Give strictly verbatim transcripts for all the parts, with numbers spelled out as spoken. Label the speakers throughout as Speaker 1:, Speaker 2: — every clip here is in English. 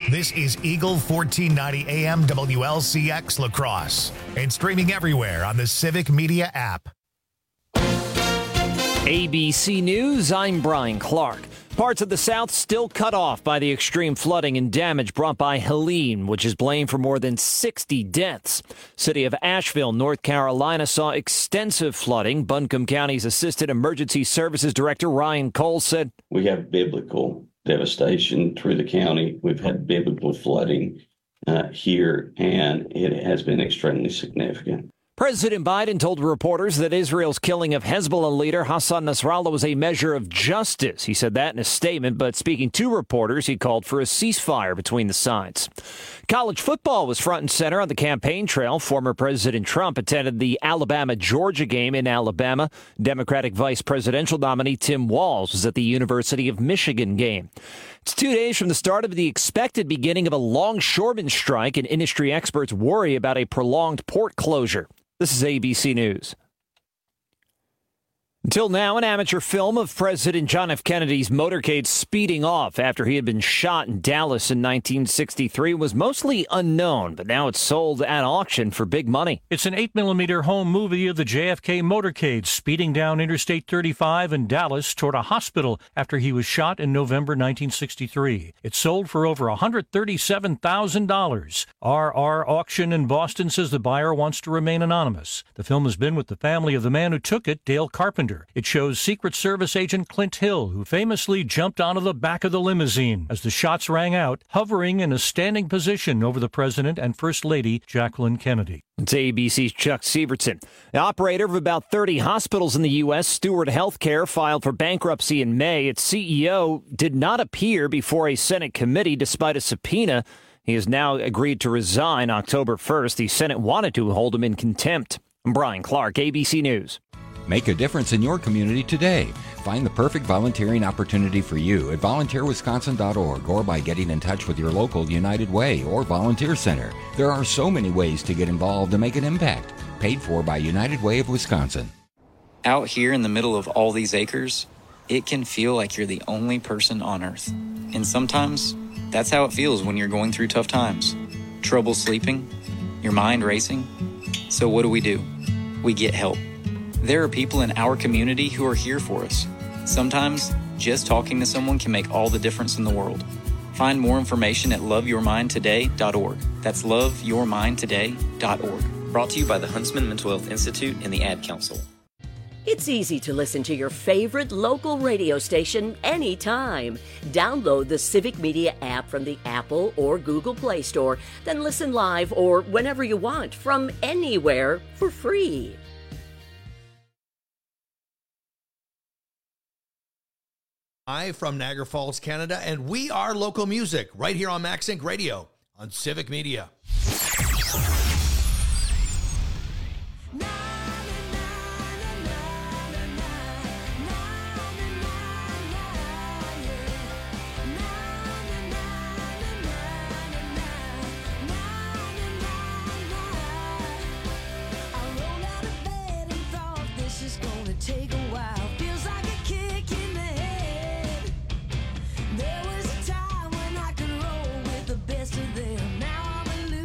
Speaker 1: This is Eagle fourteen ninety A M W L C X La Crosse and streaming everywhere on the Civic Media app.
Speaker 2: A B C News, I'm Brian Clark. Parts of the South still cut off by the extreme flooding and damage brought by Helene, which is blamed for more than sixty deaths. City of Asheville, North Carolina, saw extensive flooding. Buncombe County's Assistant Emergency Services Director Ryan Cole said,
Speaker 3: "We have biblical devastation through the county. We've had biblical flooding uh, here, and it has been extremely significant."
Speaker 2: President Biden told reporters that Israel's killing of Hezbollah leader Hassan Nasrallah was a measure of justice. He said that in a statement, but speaking to reporters, he called for a ceasefire between the sides. College football was front and center on the campaign trail. Former President Trump attended the Alabama-Georgia game in Alabama. Democratic vice presidential nominee Tim Walz was at the University of Michigan game. It's two days from the start of the expected beginning of a longshoreman strike, and industry experts worry about a prolonged port closure. This is A B C News. Until now, an amateur film of President John F. Kennedy's motorcade speeding off after he had been shot in Dallas in nineteen sixty-three was mostly unknown, but now it's sold at auction for big money.
Speaker 4: It's an eight millimeter home movie of the J F K motorcade speeding down Interstate thirty-five in Dallas toward a hospital after he was shot in November nineteen sixty-three. It sold for over one hundred thirty-seven thousand dollars. R R Auction in Boston says the buyer wants to remain anonymous. The film has been with the family of the man who took it, Dale Carpenter. It shows Secret Service agent Clint Hill, who famously jumped onto the back of the limousine as the shots rang out, hovering in a standing position over the president and First Lady Jacqueline Kennedy.
Speaker 2: It's A B C's Chuck Severson. The operator of about thirty hospitals in the U S, Steward Healthcare, filed for bankruptcy in May. Its C E O did not appear before a Senate committee despite a subpoena. He has now agreed to resign October first. The Senate wanted to hold him in contempt. I'm Brian Clark, A B C News.
Speaker 5: Make a difference in your community today. Find the perfect volunteering opportunity for you at volunteer wisconsin dot org or by getting in touch with your local United Way or Volunteer Center. There are so many ways to get involved and make an impact. Paid for by United Way of Wisconsin.
Speaker 6: Out here in the middle of all these acres, it can feel like you're the only person on Earth. And sometimes, that's how it feels when you're going through tough times. Trouble sleeping, your mind racing. So what do we do? We get help. There are people in our community who are here for us. Sometimes, just talking to someone can make all the difference in the world. Find more information at love your mind today dot org. That's love your mind today dot org. Brought to you by the Huntsman Mental Health Institute and the Ad Council.
Speaker 7: It's easy to listen to your favorite local radio station anytime. Download the Civic Media app from the Apple or Google Play Store, then listen live or whenever you want from anywhere for free.
Speaker 8: Hi from Niagara Falls, Canada, and we are local music right here on MaxSync Radio on Civic Media.
Speaker 9: There was a time when I could roll with the best of them. Now I'm a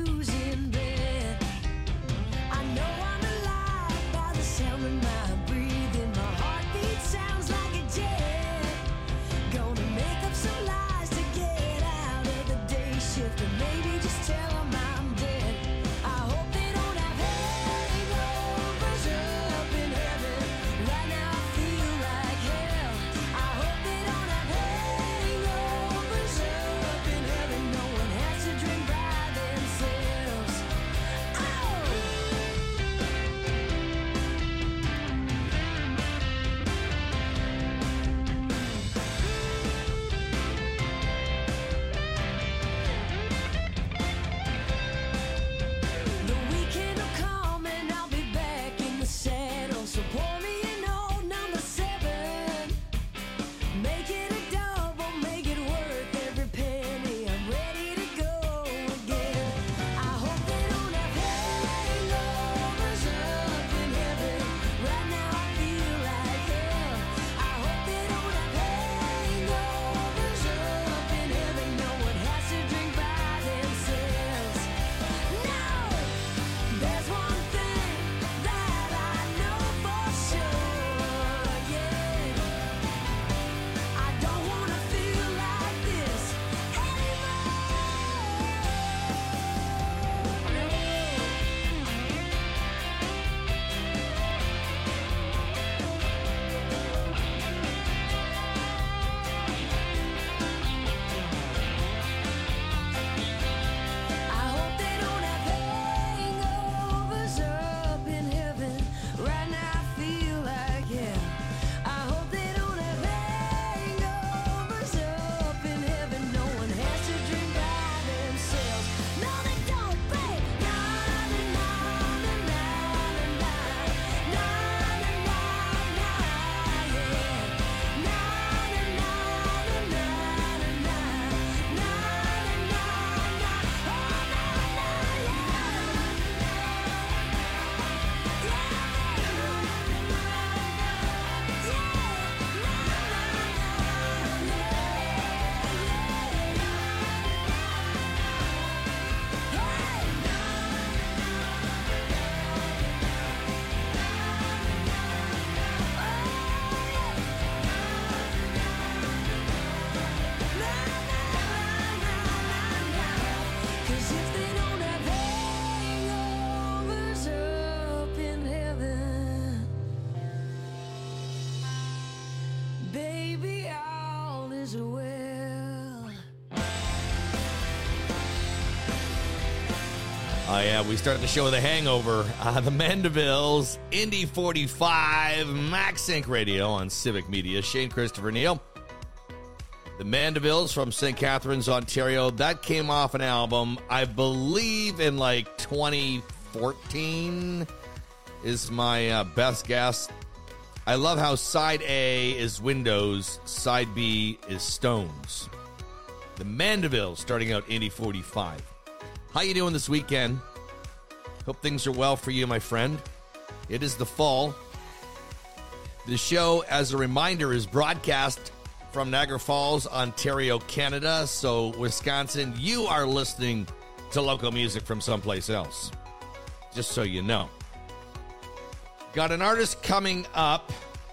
Speaker 8: Oh, yeah, we start the show with a hangover. Uh, the Mandevilles, Indy forty-five, MaxSync Radio on Civic Media. Shane Christopher Neal. The Mandevilles from Saint Catharines, Ontario. That came off an album, I believe, in like twenty fourteen is my uh, best guess. I love how side A is Windows, side B is Stones. The Mandevilles starting out Indy forty-five. How you doing this weekend? Hope things are well for you, my friend. It is the fall. The show, as a reminder, is broadcast from Niagara Falls, Ontario, Canada. So, Wisconsin, you are listening to local music from someplace else. Just so you know. Got an artist coming up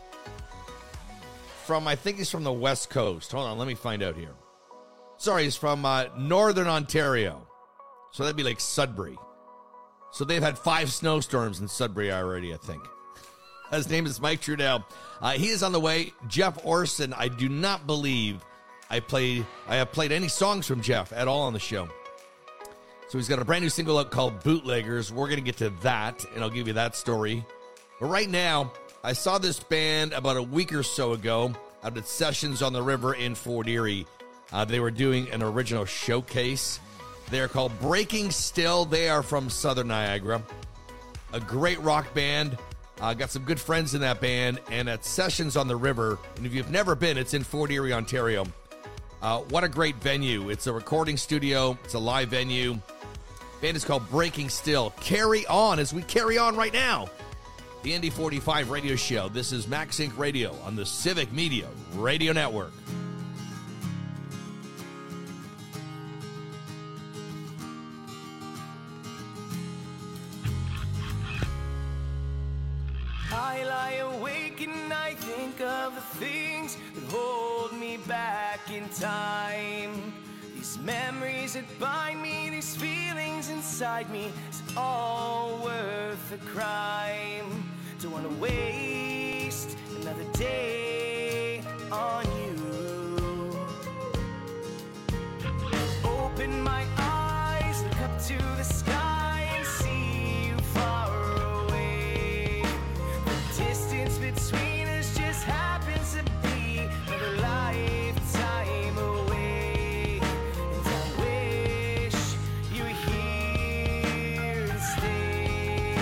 Speaker 8: from, I think he's from the West Coast. Hold on, let me find out here. Sorry, he's from uh, Northern Ontario. So that'd be like Sudbury. So they've had five snowstorms in Sudbury already, I think. His name is Mike Trudell. Uh, he is on the way. Jeff Orson, I do not believe I played I have played any songs from Jeff at all on the show. So he's got a brand new single out called Bootleggers. We're going to get to that, and I'll give you that story. But right now, I saw this band about a week or so ago out at Sessions on the River in Fort Erie. Uh, they were doing an original showcase. They're called Breaking Still. They are from Southern Niagara. A great rock band. Uh, got some good friends in that band. And at Sessions on the River, and if you've never been, it's in Fort Erie, Ontario. Uh, what a great venue. It's a recording studio. It's a live venue. Band is called Breaking Still. Carry on as we carry on right now. The Indy forty-five radio show. This is MaxSync Radio on the Civic Media Radio Network.
Speaker 9: I lie awake and I think of the things that hold me back in time. These memories that bind me, these feelings inside me, it's all worth the crime. Don't wanna waste another day on you. Open my eyes, look up to the sky and see you far away. The distance between us just happens to be another lifetime away. And I wish you were here to stay.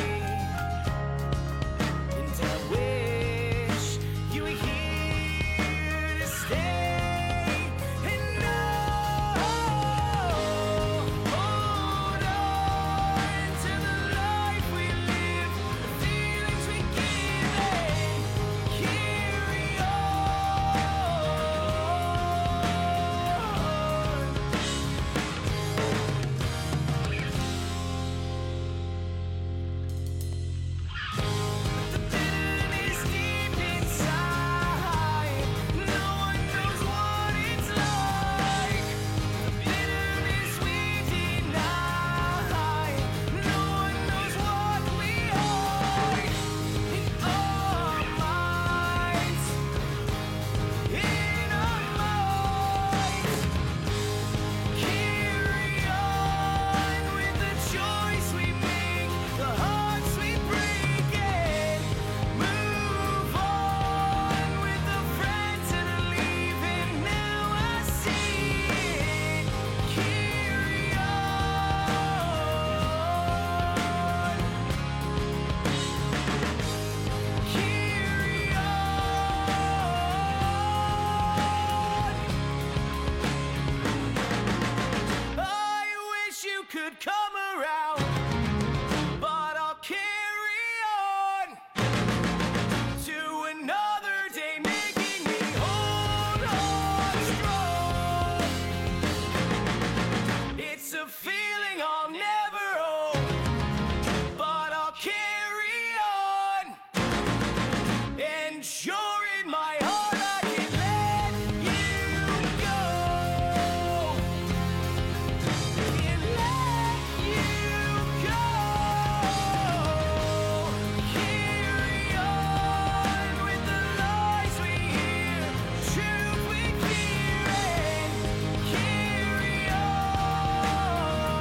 Speaker 9: And I wish you were here to stay. And oh, hold on to the life we live, the feelings we give, and carry on. The bitterness deep inside, no one knows what it's like. The bitterness we deny, no one knows what we hide in our minds, in our minds. Carry on with the choice we make, the hearts we break, and move on with the friends that are leaving. Now I see it. Carry on. Carry on. I wish you could come around, but I'll carry on to another day, making me hold on strong. It's a feeling I'll never own, but I'll carry on. And sure in my heart I can let you go. Can let you go. Carry on with the lies we hear, truth we fear, and carry on.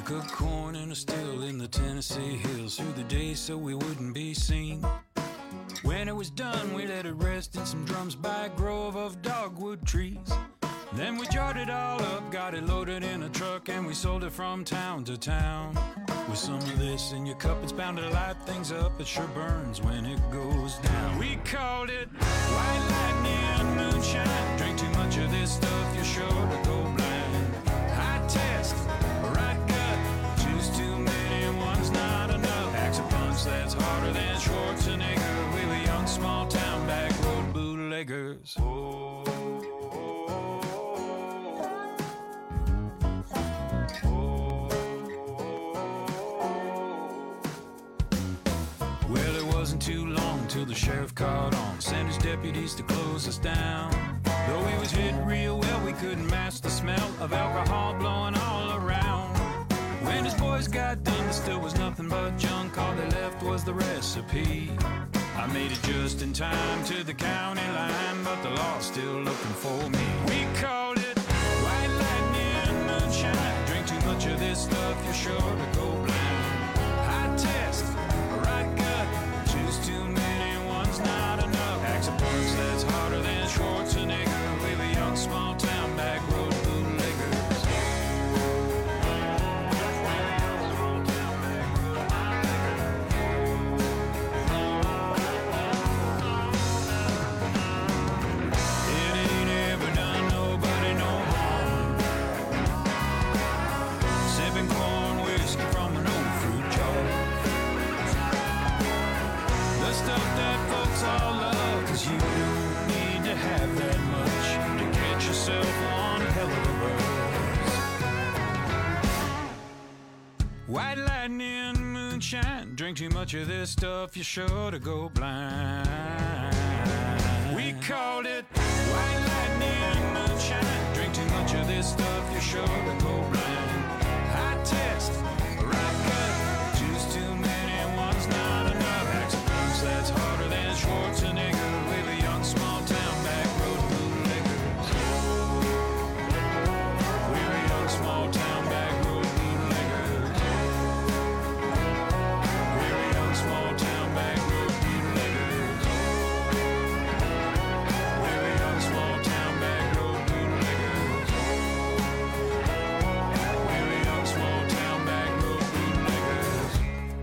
Speaker 10: cooked corn in a still in the Tennessee hills through the day so we wouldn't be seen. When it was done, we let it rest in some drums by a grove of dogwood trees. Then we jarred it all up, got it loaded in a truck, and we sold it from town to town. With some of this in your cup, it's bound to light things up. It sure burns when it goes down. We called it white lightning moonshine. Drink too much of this stuff, you're sure to go blind. High test, right gut, choose too many, one's not enough. Axe a punch that's harder than Schwarzenegger. We were young, small town, back road bootleggers. Oh. Too long till the sheriff caught on, sent his deputies to close us down. Though he was hidden real well, we couldn't mask the smell of alcohol blowing all around. When his boys got done, there still was nothing but junk. All they left was the recipe. I made it just in time to the county line, but the law's still looking for me. We called it white lightning moonshine. Drink too much of this stuff, you're sure to go blind. High test, right gut, choose too many, one's not enough. Axe a punch that's harder than Schwarzenegger. We were young, small town, back road bootleggers. It ain't ever done nobody no harm. Sipping corn whiskey from an old fruit jar. The stuff that folks all love, 'cause you don't need to have that much to get yourself one hell of a buzz. White lightning, moonshine, drink too much of this stuff, you're sure to go blind. We called it white lightning, moonshine, drink too much of this stuff, you're sure to go blind. High test, right gut, choose too many, one's not enough. Axe a punch that's harder than Schwarzenegger. We were young, small town, back road bootleggers. We were young, small town, back road bootleggers. We were young, small town, back road bootleggers. We were young, small town, back road bootleggers. We were young, small town, back road bootleggers.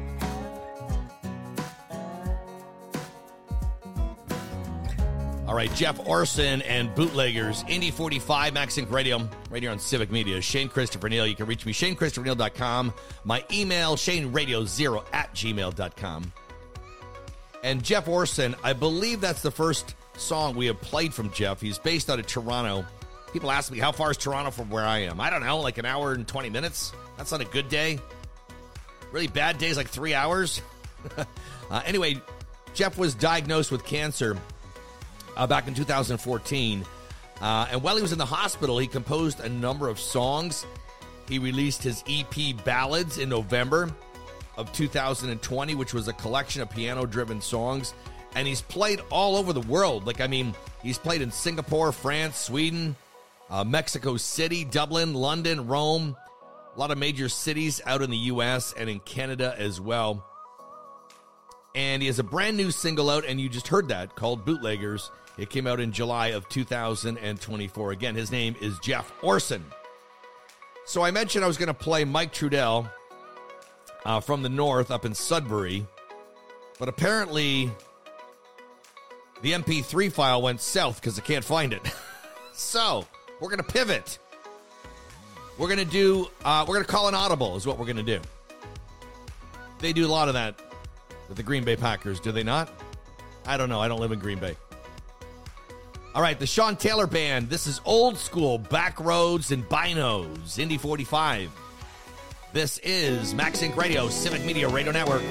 Speaker 8: All right, Jeff Orson and Bootleggers, Indy forty-five, Max Inc Radio, right here on Civic Media. Shane Christopher Neal. You can reach me, Shane Christopher Neal dot com. My email, Shane Radio zero at gmail dot com. And Jeff Orson, I believe that's the first song we have played from Jeff. He's based out of Toronto. People ask me, how far is Toronto from where I am? I don't know, like an hour and twenty minutes. That's not a good day. Really bad days, like three hours. uh, anyway, Jeff was diagnosed with cancer Uh, back in two thousand fourteen. Uh, and while he was in the hospital, he composed a number of songs. He released his E P Ballads in November of two thousand twenty, which was a collection of piano-driven songs. And he's played all over the world. Like, I mean, he's played in Singapore, France, Sweden, uh, Mexico City, Dublin, London, Rome. A lot of major cities out in the U S and in Canada as well. And he has a brand new single out, and you just heard that, called Bootleggers. It came out in July of two thousand twenty-four. Again, his name is Jeff Orson. So I mentioned I was going to play Mike Trudell uh, from the north up in Sudbury. But apparently the M P three file went south because I can't find it. So we're going to pivot. We're going to do, uh, we're going to call an audible is what we're going to do. They do a lot of that with the Green Bay Packers, do they not? I don't know. I don't live in Green Bay. All right, the Sean Taylor Band. This is old school back roads and binos. Indy forty-five. This is Max Inc Radio, Civic Media Radio Network.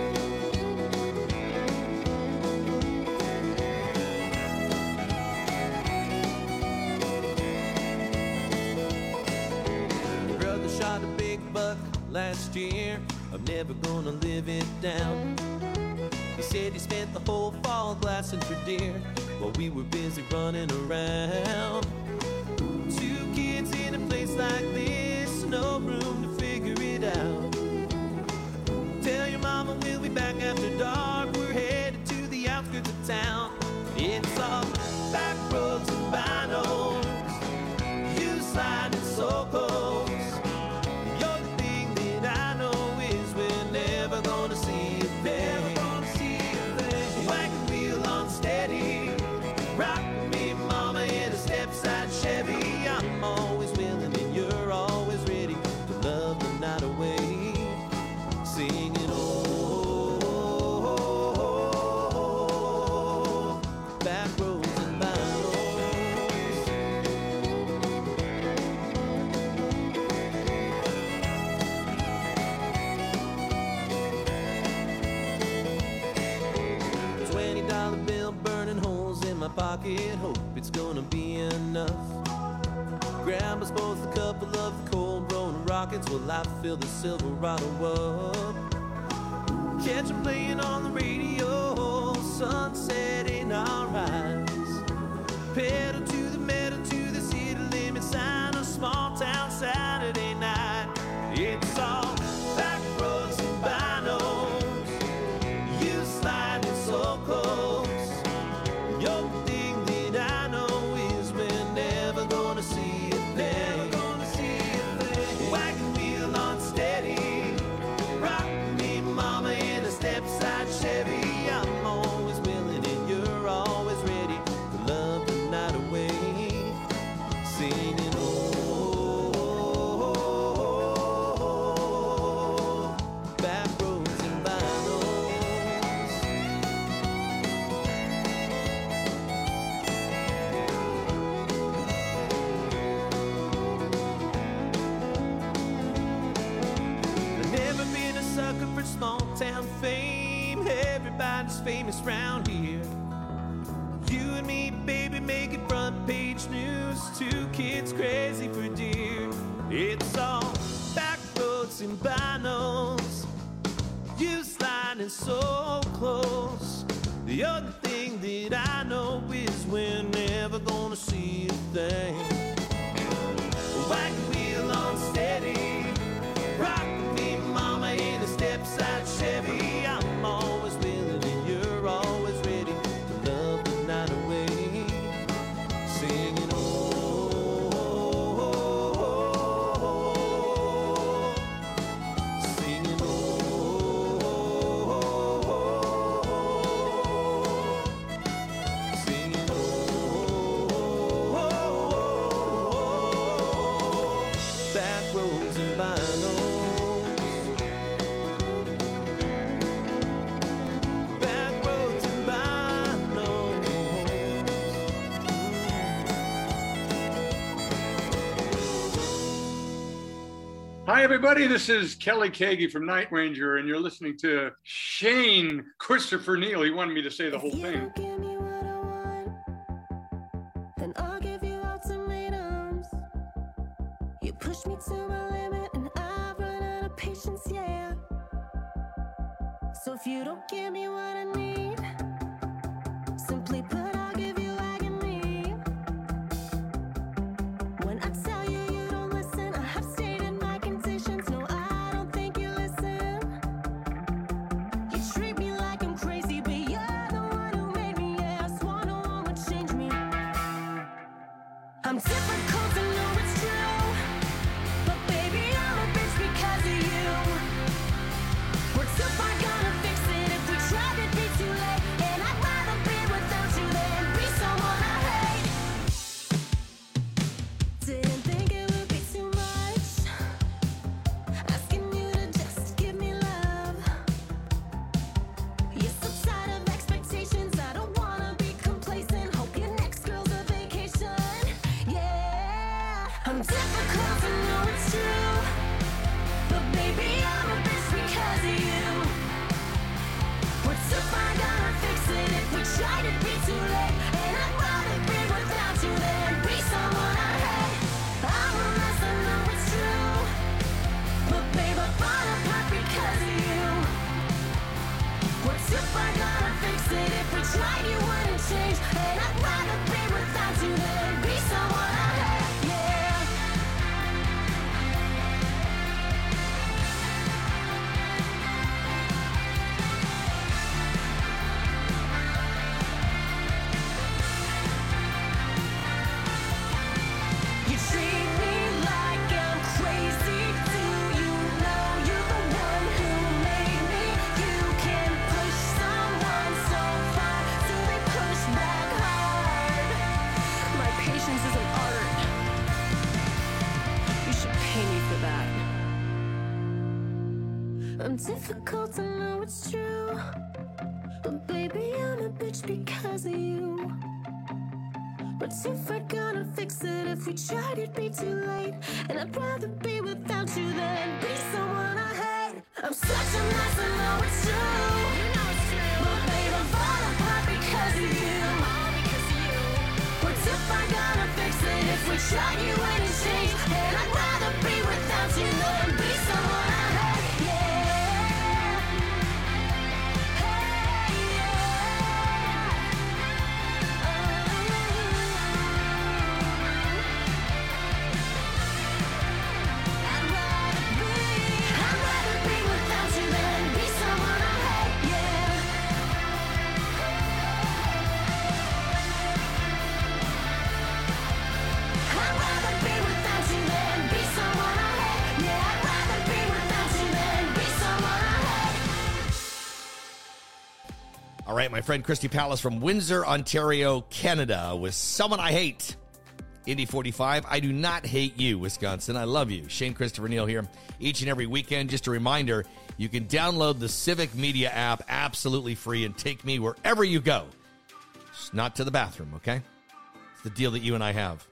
Speaker 9: Brother shot a big buck last year. I'm never gonna live it down. He said he spent the whole fall glassing for deer while we were busy running around. Two kids in a place like this, no room to figure it town. It's all back roads and vinyls. You sliding so close. You're the thing that I know is we're never gonna see a thing. Wagon wheel on steady. Rock me, mama, in a step-side Chevy. I'm always willing and you're always ready to love the night away. Singing oh, back roads and vinyls. Twenty dollar bill burning holes in my pocket. Hope it's gonna be enough. Grab us both a couple of cold rolling rockets while I fill the Silverado up. Catch 'em playing on the radio, sunset in our eyes. Pedal to the metal to the city limit sign, a small town Saturday night. It's all back roads and vinyls. You sliding so close. Your thing that I know is we're never gonna see a thing. Wagon wheel on steady. Rock me, mama, in a step-side Chevy. I'm always willing and you're always ready to love the night away. Singing oh, back roads and vinyls. I've never been a sucker for small town fame. Everybody's famous round here. You and me, baby, making front page news. Two kids crazy for deer. It's all back roads and vinyls. You sliding so close. The other thing that I know is we're never gonna see a thing. Wagon wheel on steady. Rock me, mama, in a step-side Chevy. I'm always willing and you're always ready to love the night away. Singing oh, singing oh, singing oh, back roads and vinyls. Back roads and vinyls.
Speaker 11: Hi, everybody. This is Kelly Kagi from Night Ranger, and you're listening to Shane Christopher Neal. He wanted me to say the whole thing.
Speaker 12: Give me what I want, then I'll give you ultimatums. You push me to my limit, and I've run out of patience, yeah. So if you don't give me what I need, simply put, I'll give you agony. When I tell you you don't listen, I have stated my conditions. No, I don't think you listen. You treat me like I'm crazy, but you're the one who made me. Yeah, I swore no one would change me. I'm difficult, I know it's true, but baby, I'm a bitch because of you. We're too far gonna fix it if we try to be too late. And I'd rather be without you than be someone I hate. Didn't think it would be too much, asking you to just give me love. You're so tired of expectations, I don't wanna be complacent. Hope your next girl's a vacation, yeah. I'm difficult, I know it's true. But baby, I'm a bitch because of you. But if we're gonna fix it, if we tried, it'd be too late. And I'd rather be without you than be someone I hate. I'm such a mess, I know it's true. You know it's true. But babe, I'm falling apart because of you. All because of you. But if I'm gonna fix it, if we tried, you wouldn't change. And I'd rather be without you than be someone I hate. Yeah.
Speaker 8: All right, my friend Christy Palace from Windsor, Ontario, Canada, with Someone I Hate. Indy forty-five, I do not hate you, Wisconsin. I love you. Shane Christopher Neal here each and every weekend. Just a reminder, you can download the Civic Media app absolutely free and take me wherever you go. Just not to the bathroom, okay? It's the deal that you and I have.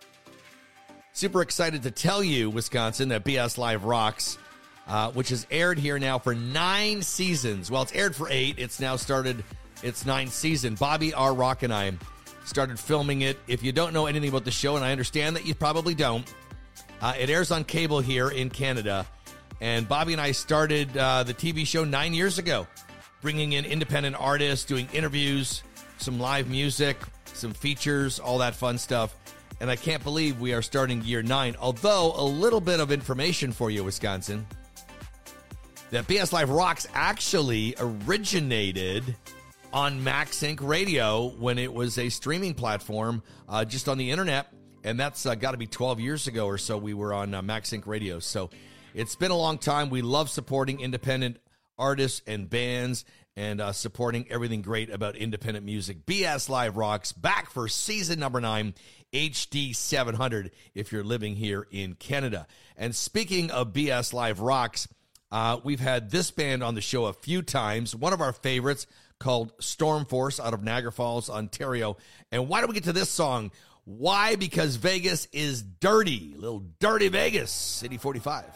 Speaker 8: Super excited to tell you, Wisconsin, that B S Live Rocks, Uh, which has aired here now for nine seasons. Well, it's aired for eight. It's now started its ninth season. Bobby R. Rock and I started filming it. If you don't know anything about the show, and I understand that you probably don't, uh, it airs on cable here in Canada. And Bobby and I started uh, the T V show nine years ago, bringing in independent artists, doing interviews, some live music, some features, all that fun stuff. And I can't believe we are starting year nine. Although, a little bit of information for you, Wisconsin. That B S Live Rocks actually originated on MaxSync Radio when it was a streaming platform uh, just on the internet. And that's uh, got to be twelve years ago or so we were on uh, MaxSync Radio. So it's been a long time. We love supporting independent artists and bands and uh, supporting everything great about independent music. B S Live Rocks back for season number nine, H D seven hundred if you're living here in Canada. And speaking of B S Live Rocks, Uh, we've had this band on the show a few times. One of our favorites called Storm Force out of Niagara Falls, Ontario. And why don't we get to this song? Why? Because Vegas is dirty. A little dirty Vegas. City forty-five.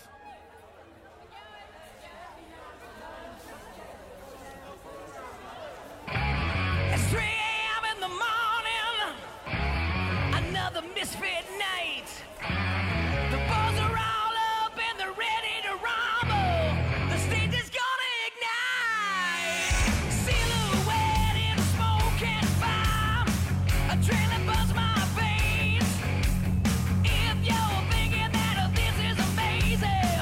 Speaker 9: It's three a.m. in the morning, another misfit night. The balls are all up and they're ready to rumble. The stage is gonna ignite. Silhouette in smoke and fire, adrenaline buzz my veins. If you're thinking that this is amazing,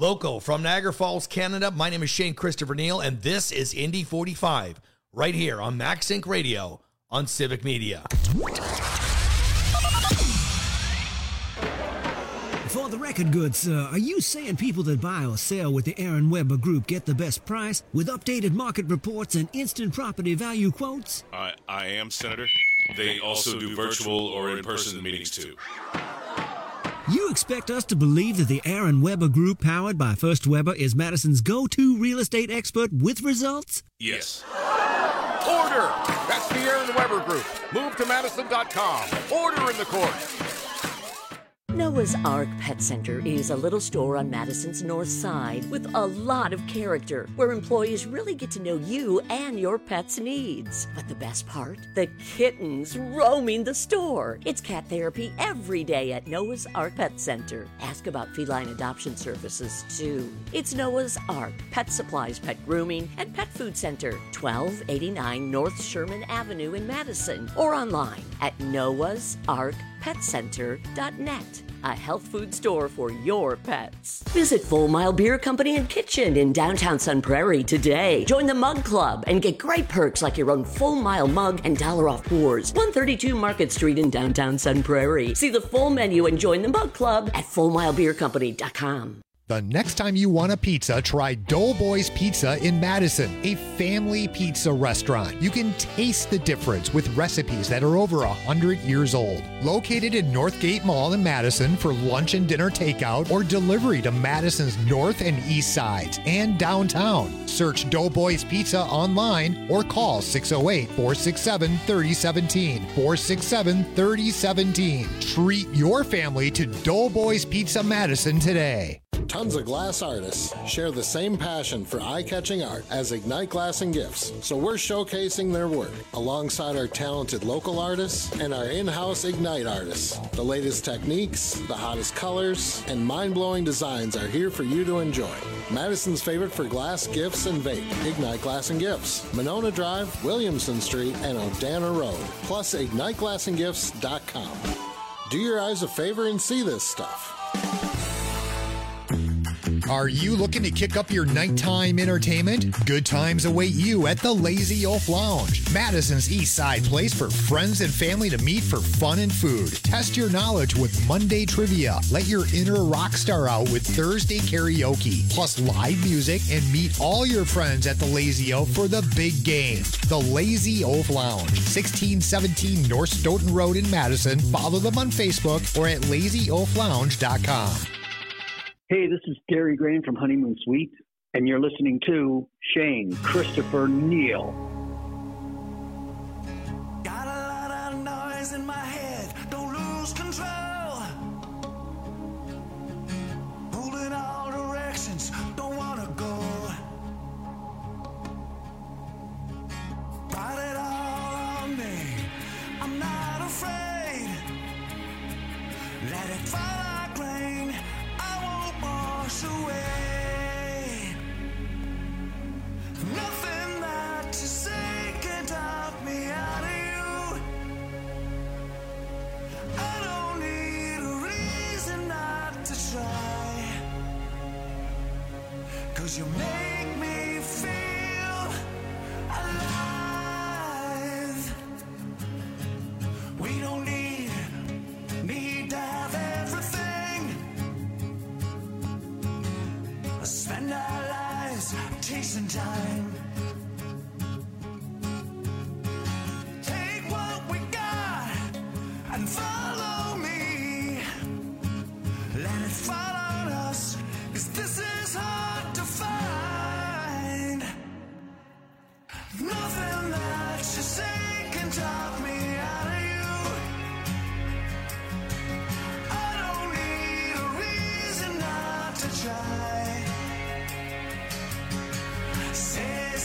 Speaker 8: Local from Niagara Falls, Canada. My name is Shane Christopher Neal, and this is Indy forty-five, right here on Max Inc Radio on Civic Media.
Speaker 13: For the record, good sir, are you saying people that buy or sell with the Aaron Weber Group get the best price with updated market reports and instant property value quotes?
Speaker 14: I, I am, Senator. They also do virtual or in-person meetings, too.
Speaker 13: You expect us to believe that the Aaron Weber Group, powered by First Weber, is Madison's go-to real estate expert with results?
Speaker 14: Yes.
Speaker 15: Order! That's the Aaron Weber Group. Move to Madison dot com. Order in the court.
Speaker 7: Noah's Ark Pet Center is a little store on Madison's north side with a lot of character, where employees really get to know you and your pet's needs. But the best part? The kittens roaming the store. It's cat therapy every day at Noah's Ark Pet Center. Ask about feline adoption services, too. It's Noah's Ark Pet Supplies, Pet Grooming, and Pet Food Center, twelve eighty-nine North Sherman Avenue in Madison, or online at noahs ark pet center dot net. A health food store for your pets. Visit Full Mile Beer Company and Kitchen in downtown Sun Prairie today. Join the Mug Club and get great perks like your own Full Mile mug and dollar off pours. one thirty-two Market Street in downtown Sun Prairie. See the full menu and join the Mug Club at full mile beer company dot com.
Speaker 16: The next time you want a pizza, try Doughboys Pizza in Madison, a family pizza restaurant. You can taste the difference with recipes that are over one hundred years old. Located in Northgate Mall in Madison for lunch and dinner takeout or delivery to Madison's north and east sides and downtown. Search Doughboys Pizza online or call six oh eight, four six seven, three oh one seven, four six seven, three oh one seven. Treat your family to Doughboys Pizza Madison today.
Speaker 17: Tons of glass artists share the same passion for eye-catching art as Ignite Glass and Gifts, so we're showcasing their work alongside our talented local artists and our in-house Ignite artists. The latest techniques, the hottest colors, and mind-blowing designs are here for you to enjoy. Madison's favorite for glass, gifts, and vape, Ignite Glass and Gifts, Monona Drive, Williamson Street, and O'Dana Road, plus ignite glass and gifts dot com. Do your eyes a favor and see this stuff.
Speaker 16: Are you looking to kick up your nighttime entertainment? Good times await you at the Lazy Oaf Lounge, Madison's East Side place for friends and family to meet for fun and food. Test your knowledge with Monday trivia. Let your inner rock star out with Thursday karaoke, plus live music, and meet all your friends at the Lazy Oaf for the big game. The Lazy Oaf Lounge, sixteen seventeen North Stoughton Road in Madison. Follow them on Facebook or at lazy oaf lounge dot com.
Speaker 18: Hey, this is Gary Grain from Honeymoon Suite, and you're listening to Shane Christopher Neal.
Speaker 9: Got a lot of noise in my head, don't lose control. Pulled in all directions, don't wanna go. Got it all on me, I'm not afraid. Let it fall like rain, wash away. Nothing that you say can talk me out of you. I don't need a reason not to try, 'cause you make me feel alive. We don't need, need to have everything. Spend our lives chasing time. Take what we got and follow me. Let it fall on us, 'cause this is hard to find. Nothing that you say can talk me out of you. I don't need a reason not to try. Say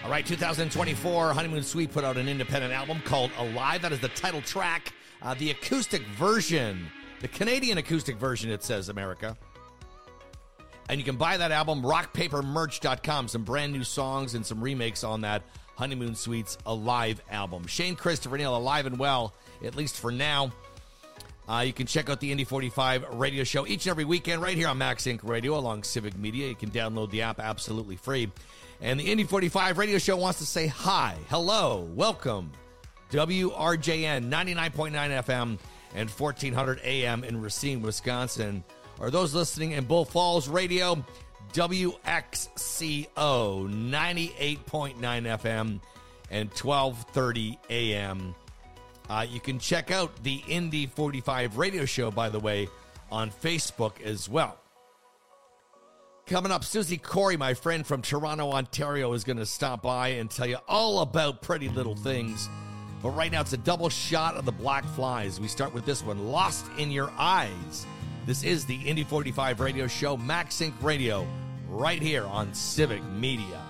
Speaker 8: All right, two thousand twenty-four, Honeymoon Suite put out an independent album called Alive. That is the title track, uh, the acoustic version, the Canadian acoustic version, it says, America. And you can buy that album, rock paper merch dot com. Some brand new songs and some remakes on that Honeymoon Suite's Alive album. Shane Christopher Neal, alive and well, at least for now. Uh, you can check out the Indy forty-five radio show each and every weekend right here on Max Incorporated. Radio along Civic Media. You can download the app absolutely free. And the Indy forty-five radio show wants to say hi, hello, welcome. W R J N ninety-nine point nine F M and fourteen hundred A M in Racine, Wisconsin. Or those listening in Bull Falls Radio, W X C O ninety-eight point nine F M and twelve thirty A M. Uh, you can check out the Indy forty-five radio show, by the way, on Facebook as well. Coming up, Susie Corey, my friend from Toronto, Ontario, is going to stop by and tell you all about Pretty Little Things. But right now, it's a double shot of the Black Flies. We start with this one, Lost in Your Eyes. This is the Indy forty-five radio show, Max Inc Radio, right here on Civic Media.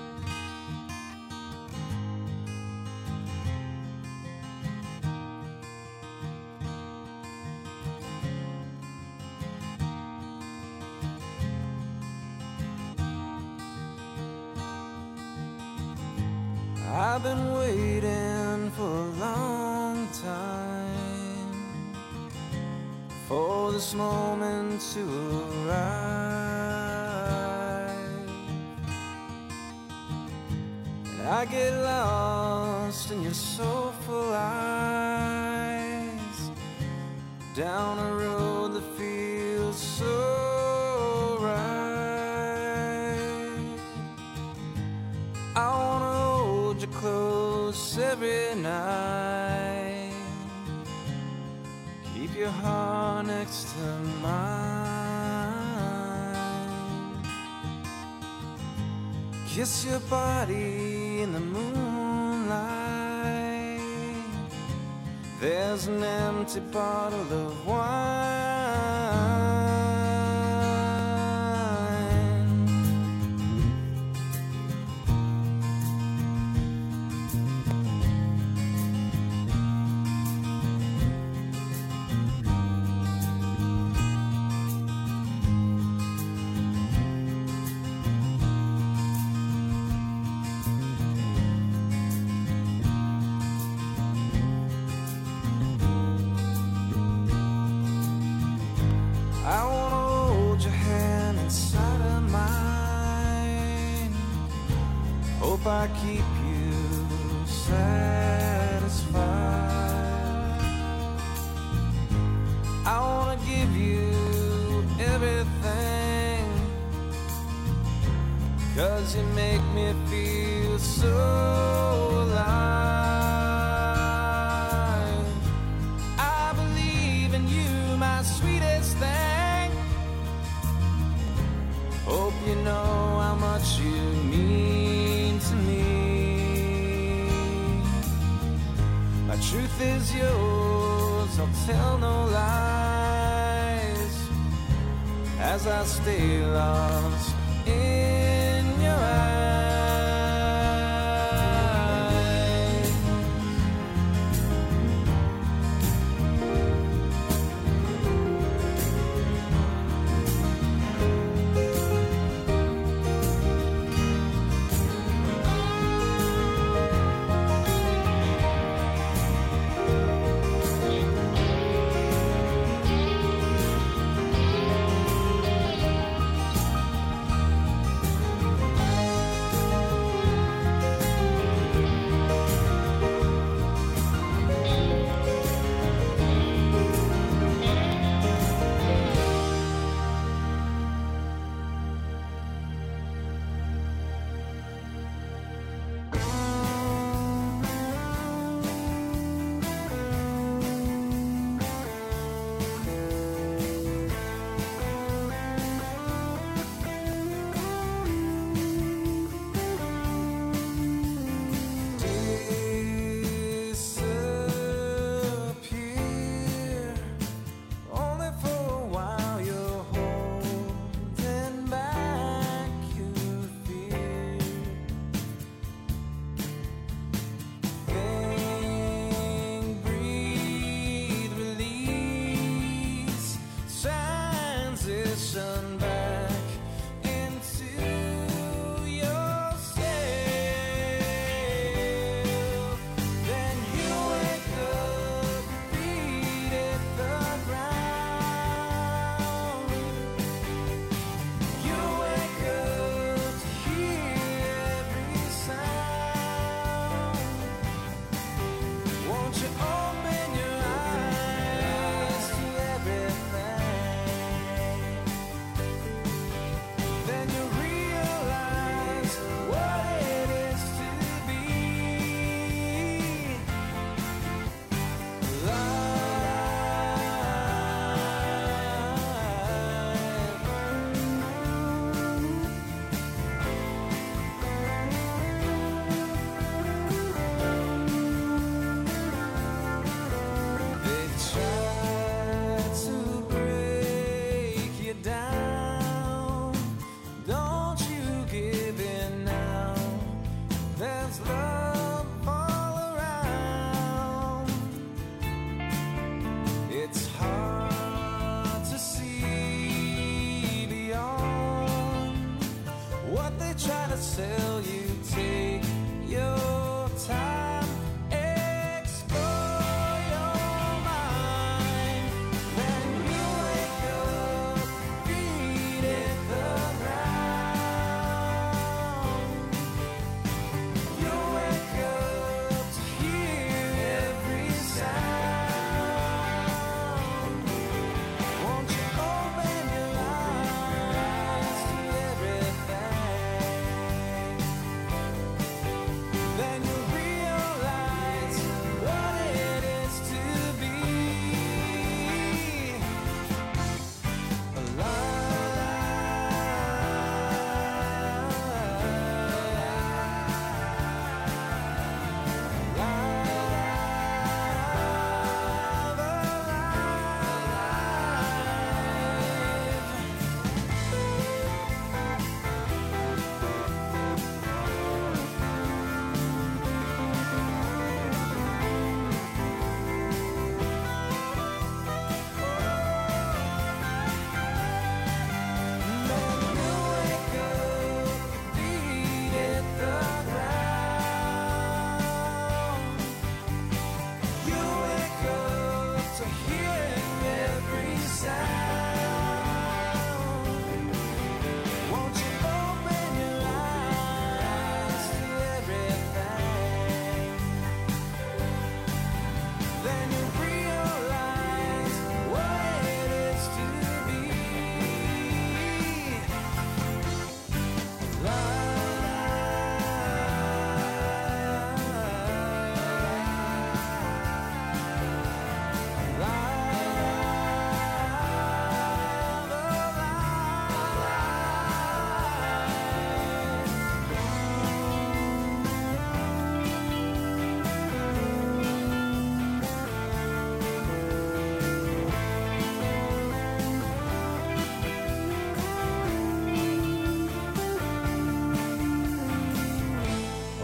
Speaker 9: I've been waiting for a long time for this moment to arrive, and I get lost in your soulful eyes, down a road that feels so right. I wanna hold you close every night, keep your heart next to mine, kiss your body in the moonlight. There's an empty bottle of wine. I wanna hold your hand inside of mine, hope I keep you satisfied. I wanna give you everything, 'cause you make me feel so alive. I believe in you, my sweetest thing. Hope you know how much you mean to me. My truth is yours, I'll tell no lies, as I stay lost in your eyes.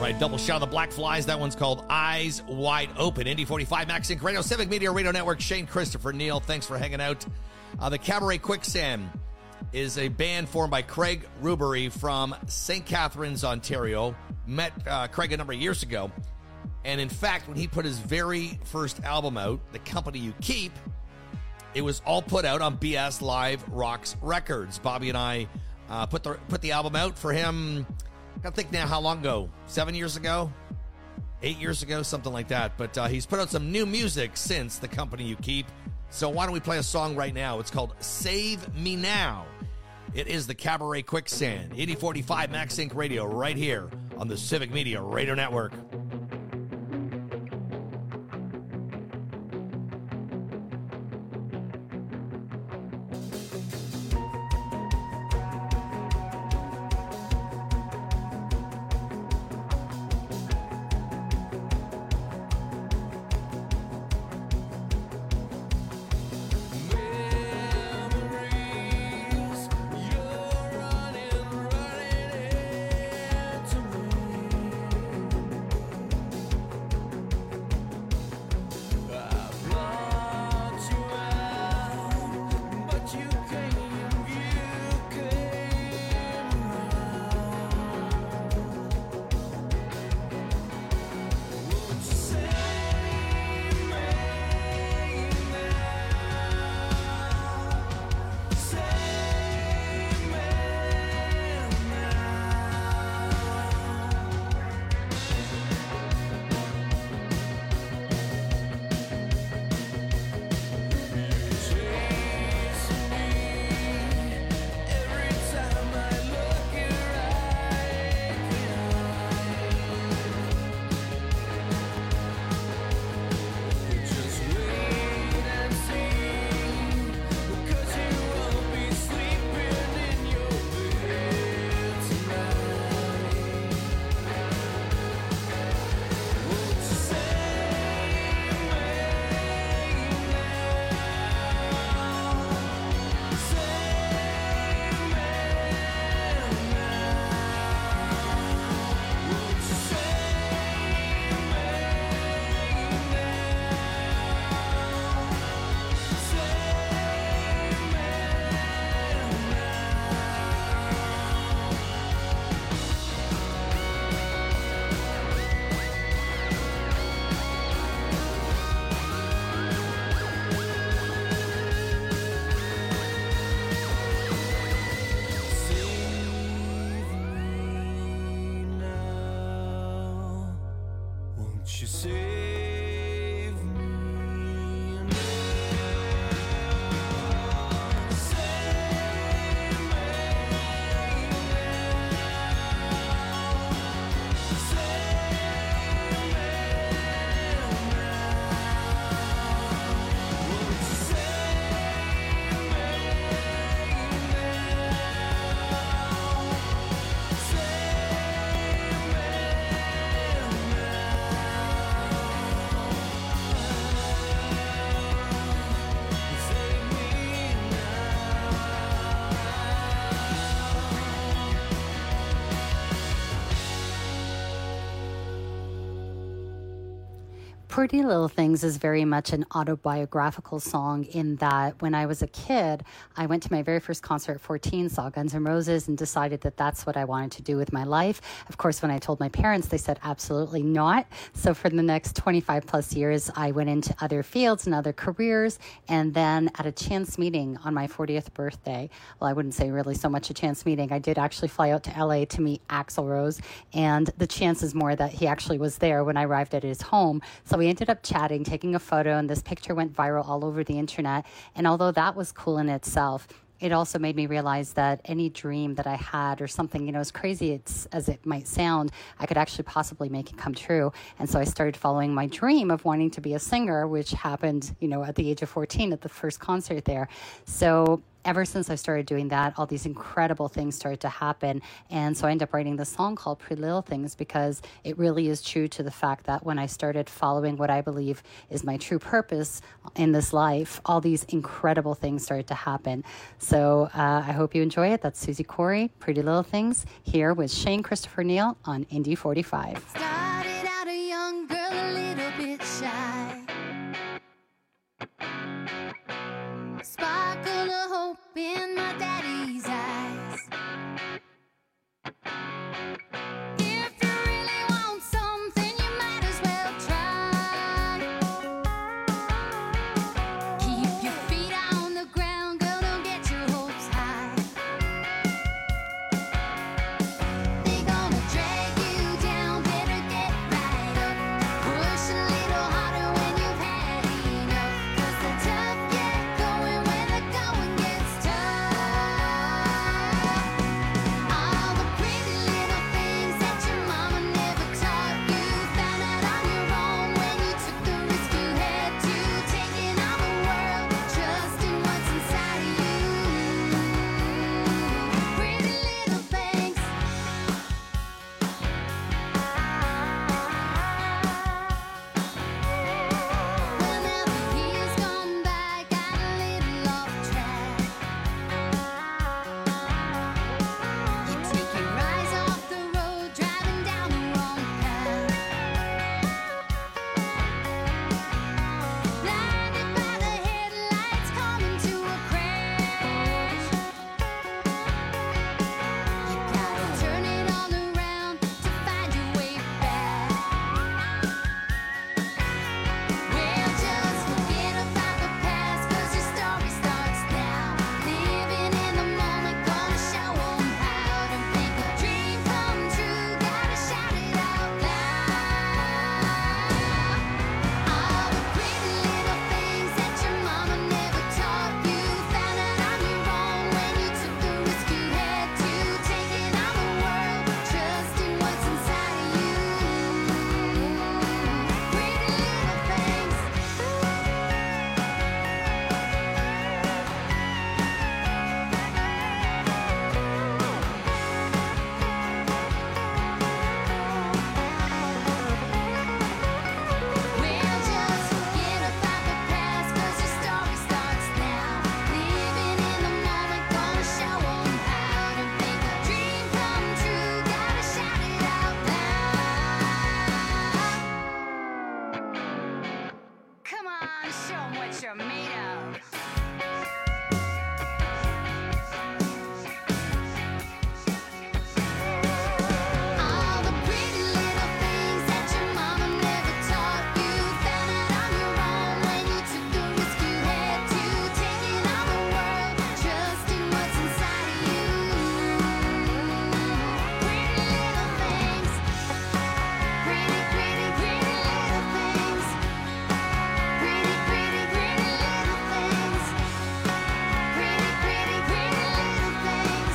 Speaker 8: right, double shot of the Black Flies. That one's called Eyes Wide Open. Indy forty-five, Max Inc Radio, Civic Media Radio Network. Shane, Christopher, Neil, thanks for hanging out. Uh, the Cabaret Quicksand is a band formed by Craig Rubery from Saint Catharines, Ontario. Met uh, Craig a number of years ago. And in fact, when he put his very first album out, The Company You Keep, it was all put out on B S Live Rocks Records. Bobby and I uh, put the put the album out for him. I gotta think now how long ago? Seven years ago? Eight years ago? Something like that. But uh, he's put out some new music since The Company You Keep. So why don't we play a song right now? It's called Save Me Now. It is the Cabaret Quicksand. eighty forty-five Max Inc Radio right here on the Civic Media Radio Network.
Speaker 19: Pretty Little Things is very much an autobiographical song in that when I was a kid, I went to my very first concert at fourteen, saw Guns N' Roses, and decided that that's what I wanted to do with my life. Of course, when I told my parents, they said absolutely not. So for the next twenty-five plus years, I went into other fields and other careers. And then at a chance meeting on my fortieth birthday, well, I wouldn't say really so much a chance meeting. I did actually fly out to L A to meet Axl Rose. And the chance is more that he actually was there when I arrived at his home. So we ended up chatting, taking a photo, and this picture went viral all over the internet. And although that was cool in itself, it also made me realize that any dream that I had or something, you know, as crazy it's, as it might sound, I could actually possibly make it come true. And so I started following my dream of wanting to be a singer, which happened, you know, at the age of fourteen at the first concert there. So ever since I started doing that, all these incredible things started to happen. And so I ended up writing this song called Pretty Little Things, because it really is true to the fact that when I started following what I believe is my true purpose in this life, all these incredible things started to happen. So uh, I hope you enjoy it. That's Susie Corey, Pretty Little Things, here with Shane Christopher Neal on Indy forty-five.
Speaker 12: Started out a young girl, a little bit shy. Sparkle of hope in my daddy's eyes. If you really want something, you might as well try. Keep your feet on the ground, girl, don't get your hopes high. They're gonna drag you down, better get right up. Push a little harder when you've had enough. 'Cause the tough get going when the going gets tough. All the pretty little things that your mama never taught you, found out on your own when you took the risk you had to. Taking on the world, trusting what's inside of you. Pretty little things. Well, now the years gone by, got a little off track. You take your eyes off the road, driving down the wrong path. Blinded by the headlights, coming to a crash. You gotta turn it all around to find your way back. Well, just forget about the past, 'cause your story starts now. Living in the moment, gonna show 'em how to make a dream come true. Gotta shout it out loud. All the pretty little things that your mama never taught you, found out on your own when you took the risk you had to. Taking on the world, trusting what's inside of you. Pretty little things. Well, just forget about the past, 'cause your story starts now. Living in the moment, gonna show 'em how to make a dream come true. Gotta shout it out loud. Come on, show 'em what you're made of. All the pretty little things that your mama never taught you, found out on your own when you took the risk you had to. Taking on the world, trusting what's inside of you. Pretty little things. Pretty, pretty, pretty little things. Pretty, pretty, pretty little things. Pretty, pretty, pretty little things.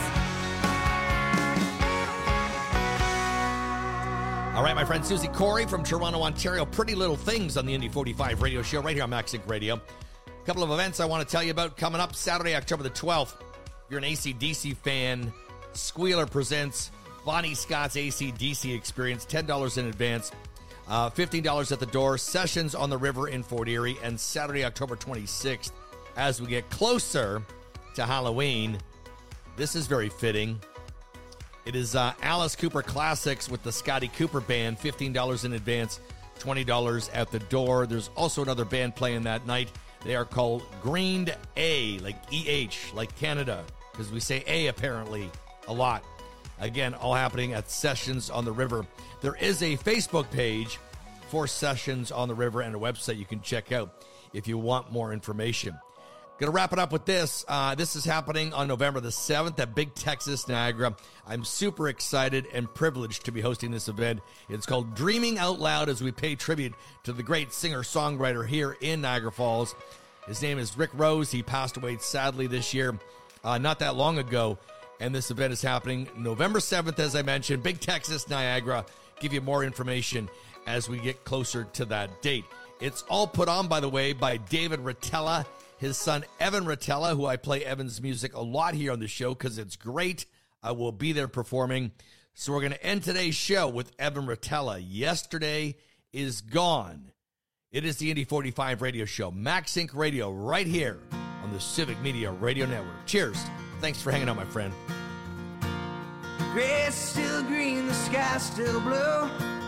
Speaker 8: All right, my friend Susie Corey from Toronto, Ontario. Pretty Little Things on the Indy forty-five radio show right here on Maxink Radio. A couple of events I want to tell you about coming up Saturday, October the twelfth. If you're an A C D C fan, Squealer presents Bonnie Scott's A C D C Experience, ten dollars in advance, uh, fifteen dollars at the door, Sessions on the River in Fort Erie, and Saturday, October twenty-sixth. As we get closer to Halloween, this is very fitting. It is uh, Alice Cooper Classics with the Scotty Cooper Band, fifteen dollars in advance, twenty dollars at the door. There's also another band playing that night. They are called Green A, like E H, like Canada, because we say A apparently a lot. Again, all happening at Sessions on the River. There is a Facebook page for Sessions on the River and a website you can check out if you want more information. Going to wrap it up with this. Uh, this is happening on November the seventh at Big Texas Niagara. I'm super excited and privileged to be hosting this event. It's called Dreaming Out Loud, as we pay tribute to the great singer-songwriter here in Niagara Falls. His name is Rick Rose. He passed away sadly this year, uh, not that long ago. And this event is happening November seventh, as I mentioned, Big Texas Niagara. Give you more information as we get closer to that date. It's all put on, by the way, by David Rotella. his son, Evan Rotella, who I play Evan's music a lot here on the show because it's great. I will be there performing. So we're going to end today's show with Evan Rotella. Yesterday is gone. It is the Indy forty-five radio show, Max Inc Radio, right here on the Civic Media Radio Network. Cheers. Thanks for hanging out, my friend.
Speaker 9: Grass still green, the sky still blue.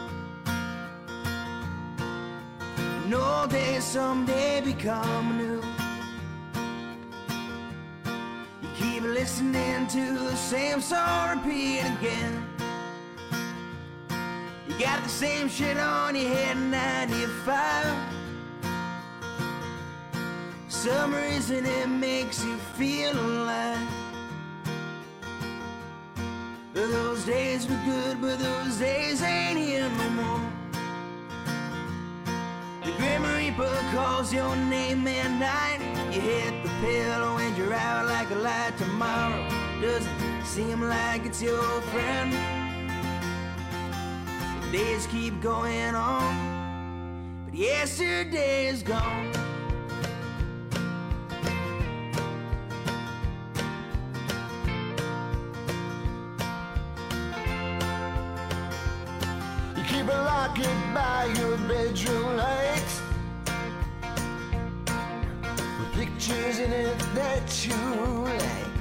Speaker 9: No day someday become new. You keep listening to the same song repeat again. You got the same shit on your head in ninety-five. Some reason it makes you feel alive. Those days were good, but those days ain't here no more. The Grim Reaper calls your name at night. You hit the pillow and you're out like a light. Tomorrow doesn't seem like it's your friend. The days keep going on, but yesterday is gone. Keep a locket by your bedroom light with pictures in it that you like.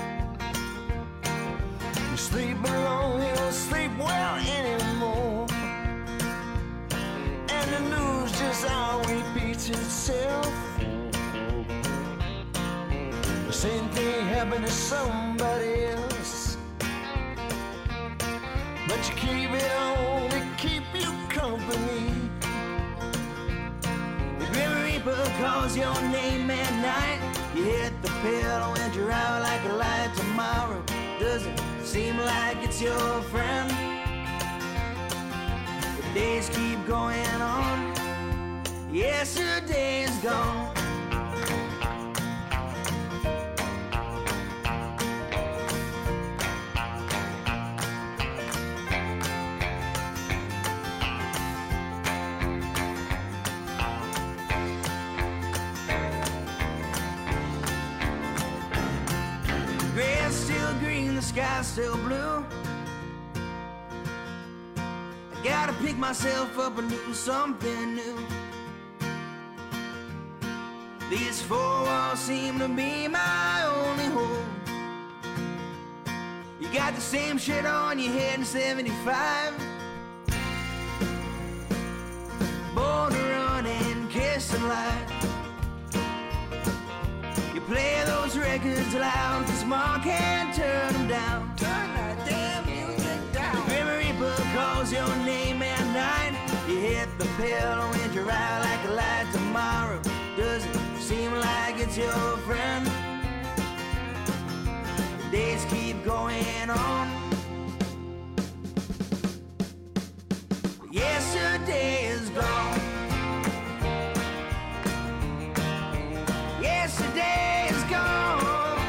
Speaker 9: You sleep alone, you don't sleep well anymore, and the news just all repeats itself. The same thing happened to somebody else, but you keep it on to keep you company. The Grim Reaper calls your name at night. You hit the pillow and you're out like a light. Tomorrow doesn't seem like it's your friend. The days keep going on. Yesterday is gone. Grass still green, the sky still blue. I gotta pick myself up and do something new. These four walls seem to be my only home. You got the same shit on your head in seventy-five. Born to run and kiss the light. You play those records loud, cause Mom can't turn them down. Turn that damn music down. The Grim Reaper calls your name at night. You hit the pillow and you're out like a light. Tomorrow doesn't seem like it's your friend. The days keep going on. Yesterday is gone. Yesterday is gone.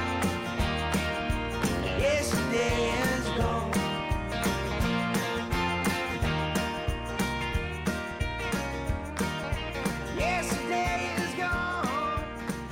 Speaker 9: Yesterday is gone. Yesterday is gone.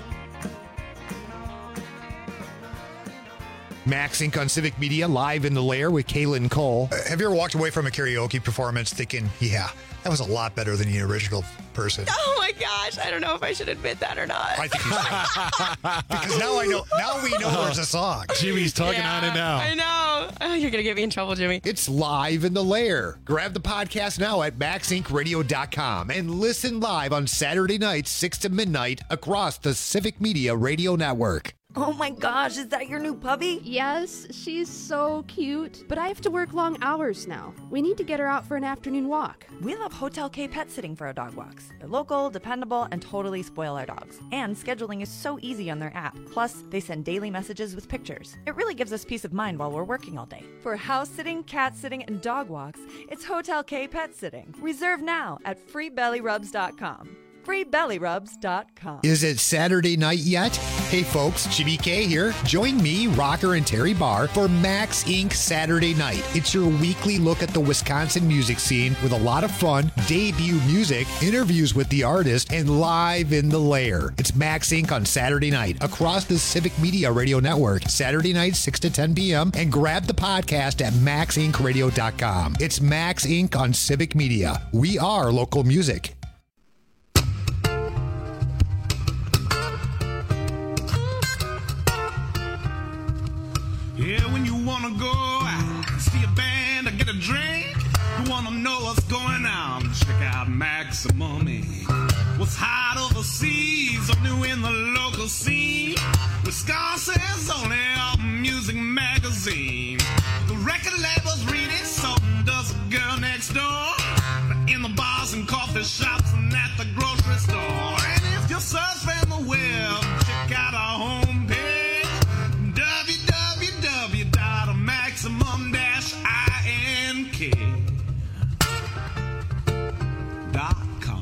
Speaker 16: Max Inc on Civic Media, live in the lair with Kaylin Cole.
Speaker 20: Uh, have you ever walked away from a karaoke performance thinking, yeah, that was a lot better than the original person?
Speaker 21: Oh my gosh, I don't know if I should admit that or not.
Speaker 20: I think you should. Because now I know. Now we know there's a song.
Speaker 16: Jimmy's tugging
Speaker 21: Yeah,
Speaker 16: on it now.
Speaker 21: I know. Oh, you're going to get me in trouble, Jimmy.
Speaker 16: It's live in the lair. Grab the podcast now at max inc radio dot com and listen live on Saturday nights, six to midnight, across the Civic Media Radio Network.
Speaker 22: Oh my gosh, is that your new puppy?
Speaker 23: Yes, she's so cute. But I have to work long hours now. We need to get her out for an afternoon walk.
Speaker 22: We love Hotel K Pet Sitting for our dog walks. They're local, dependable, and totally spoil our dogs. And scheduling is so easy on their app. Plus, they send daily messages with pictures. It really gives us peace of mind while we're working all day. For house sitting, cat sitting, and dog walks, it's Hotel K Pet Sitting. Reserve now at free belly rubs dot com. free belly rubs dot com.
Speaker 16: Is it Saturday night yet? Hey folks, Jimmy K here. Join me, Rocker, and Terry Barr for Max Incorporated Saturday Night. It's your weekly look at the Wisconsin music scene with a lot of fun, debut music, interviews with the artist, and live in the lair. It's Max Incorporated on Saturday night across the Civic Media Radio Network. Saturday night, six to ten p.m. And grab the podcast at max inc radio dot com. It's Max Incorporated on Civic Media. We are local music.
Speaker 1: Yeah, when you wanna go out, see a band or get a drink, you wanna know what's going on, check out Maximum Incorporated. What's hot overseas or new in the local scene, Wisconsin's only album music magazine. The record labels read it, so does the girl next door. In the bars and coffee shops and at the grocery store. And if you're surfing the web, check out our homepage, w w w dot maximum dash ink dot com.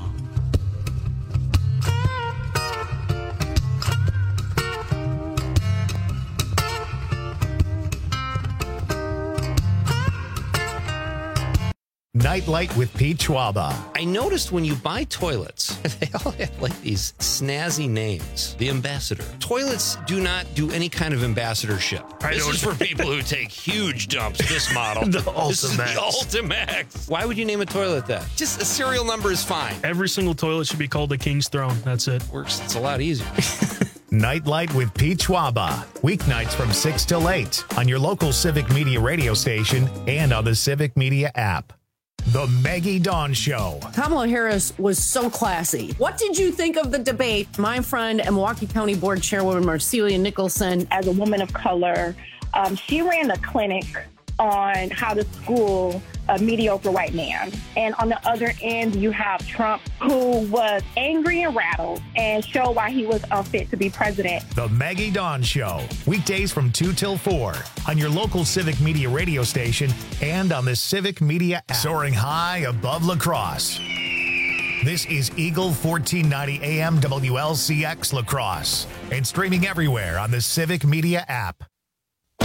Speaker 3: Nightlight with Pete Schwaba. I noticed when you buy toilets, they all have like these snazzy names. The Ambassador. Toilets do not do any kind of ambassadorship.
Speaker 4: I
Speaker 3: this
Speaker 4: know.
Speaker 3: is for people who take huge dumps. This model.
Speaker 4: The
Speaker 3: This is the
Speaker 4: Ultimax.
Speaker 3: Ultimax. Why would you name a toilet that? Just a serial number is fine.
Speaker 4: Every single toilet should be called the King's Throne. That's it.
Speaker 3: Works. It's a lot easier.
Speaker 24: Nightlight with Pete Schwaba. Weeknights from six till eight on your local Civic Media radio station and on the Civic Media app. The Maggie Dawn Show.
Speaker 25: Kamala Harris was so classy. What did you think of the debate? My friend and Milwaukee County Board Chairwoman Marcelia Nicholson.
Speaker 26: As a woman of color, um, she ran a clinic on how to school a mediocre white man. And on the other end, you have Trump, who was angry and rattled and showed why he was unfit to be president.
Speaker 24: The Maggie Dawn Show. Weekdays from two till four on your local Civic Media radio station and on the Civic Media app. Soaring high above La Crosse. This is Eagle fourteen ninety A M W L C X La Crosse and streaming everywhere on the Civic Media app.